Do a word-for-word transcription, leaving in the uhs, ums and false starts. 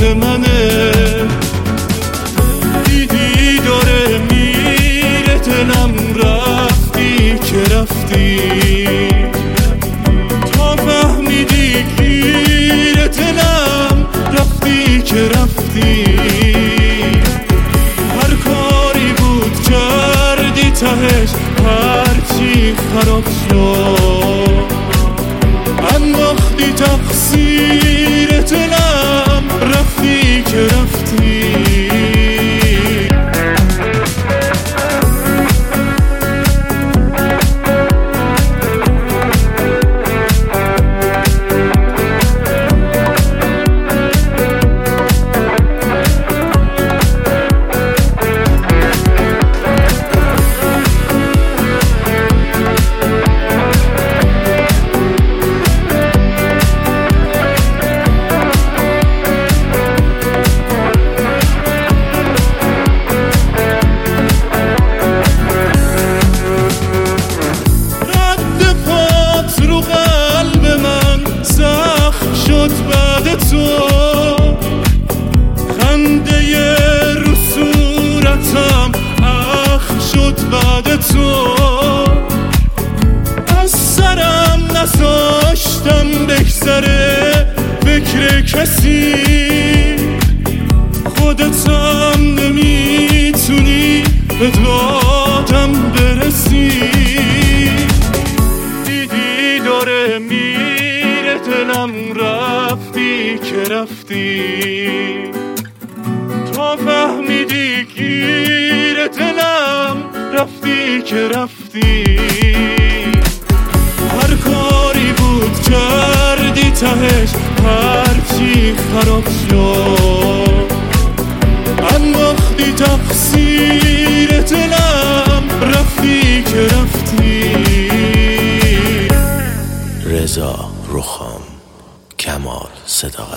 منه. دیدی داره میره دلم، رفتی که رفتی تا فهمیدی گیر دلم، رفتی که رفتی. هر کاری بود کردی تهش هرچی خراب شد، انداختی تقصیر دلم، رفتی که رفتی. خنده رو صورتم اخ شد بعد تو، از سرم نذاشتم بگذره فکر کسی، خودتم نمیتونی به دادم برسی. دیدی داره میره دلم، رفتی که رفتی تا فهمیدی گیر دلم، رفتی که رفتی. هر کاری بود کردی تهش هرچی خراب شد، انداختی تقصیر دلم، رفتی که رفتی. رضا رخام، کمال صداقت.